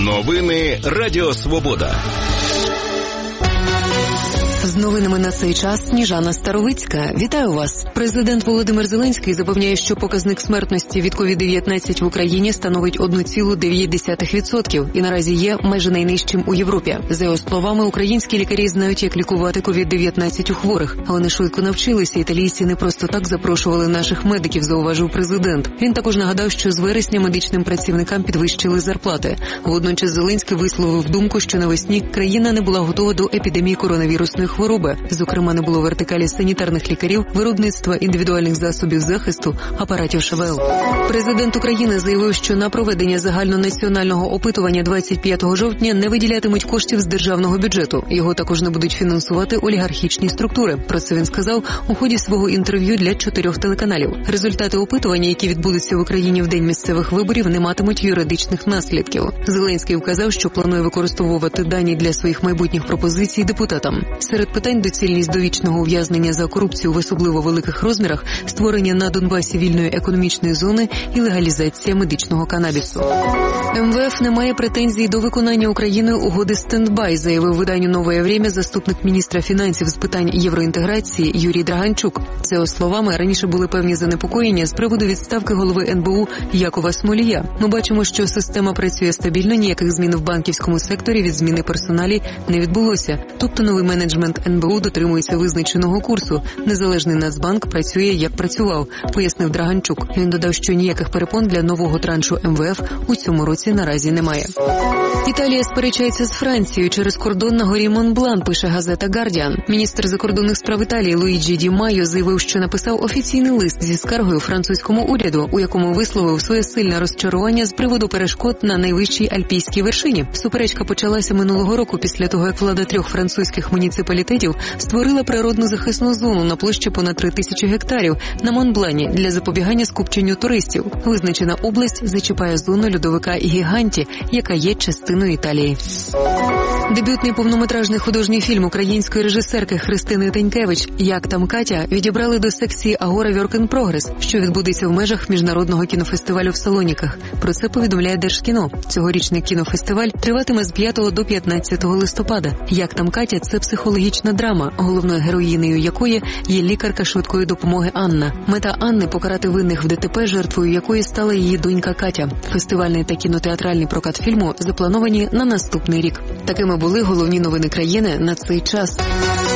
Новини Радіо Свобода. З новинами на цей час Сніжана Старовицька. Вітаю вас. Президент Володимир Зеленський запевняє, що показник смертності від COVID-19 в Україні становить 1,9% і наразі є майже найнижчим у Європі. За його словами, українські лікарі знають, як лікувати COVID-19 у хворих. А вони швидко навчилися. Італійці не просто так запрошували наших медиків, зауважив президент. Він також нагадав, що з вересня медичним працівникам підвищили зарплати. Водночас Зеленський висловив думку, що навесні країна не була готова до епідемії коронавірусної хвороби. Зокрема, не було вертикалі санітарних лікарів, виробництва індивідуальних засобів захисту, апаратів ШВЛ. Президент України заявив, що на проведення загальнонаціонального опитування 25 жовтня не виділятимуть коштів з державного бюджету. Його також не будуть фінансувати олігархічні структури. Про це він сказав у ході свого інтерв'ю для 4 телеканалів. Результати опитування, які відбудуться в Україні в день місцевих виборів, не матимуть юридичних наслідків. Зеленський вказав, що планує використовувати дані для своїх майбутніх пропозицій депутатам. Серед питань доцільність довічного ув'язнення за корупцію в особливо великих розмірах, створення на Донбасі вільної економічної зони і легалізація медичного канабісу. МВФ не має претензій до виконання Україною угоди «Стендбай», заявив виданню «Нове время» заступник міністра фінансів з питань євроінтеграції Юрій Драганчук. За його словами, раніше були певні занепокоєння з приводу відставки голови НБУ Якова Смолія. Ми бачимо, що система працює стабільно, ніяких змін в банківському секторі від зміни персоналі не відбулося. Тобто новий менеджмент НБУ дотримується визначеного курсу. Незалежний Нацбанк працює, як працював, пояснив Драганчук. Він додав, що ніяких перепон для нового траншу МВФ у цьому році наразі немає. Італія сперечається з Францією через кордон на горі Монблан, пише газета «Гардіан». Міністр закордонних справ Італії Луїджі Ді Майо заявив, що написав офіційний лист зі скаргою французькому уряду, у якому висловив своє сильне розчарування з приводу перешкод на найвищій альпійській вершині. Суперечка почалася минулого року після того, як влада 3 французьких муніципалітетів створила природну захисну зону на площі понад 3000 гектарів на Монблані для запобігання скупченню туристів. Визначена область зачіпає зону льодовика Гіганті, яка є частиною Італії. Дебютний повнометражний художній фільм української режисерки Христини Тенькевич «Як там Катя» відібрали до секції «Агора Work in Progress», що відбудеться в межах міжнародного кінофестивалю в Салоніках. Про це повідомляє Держкіно. Цьогорічний кінофестиваль триватиме з 5 до 15 листопада. «Як там Катя» – це психологічна драма, головною героїнею якої є лікарка швидкої допомоги Анна. Мета Анни – покарати винних в ДТП, жертвою якої стала її донька Катя. Фестивальний та кінотеатральний прокат фільму заплановані на наступний рік. Такими були головні новини країни на цей час.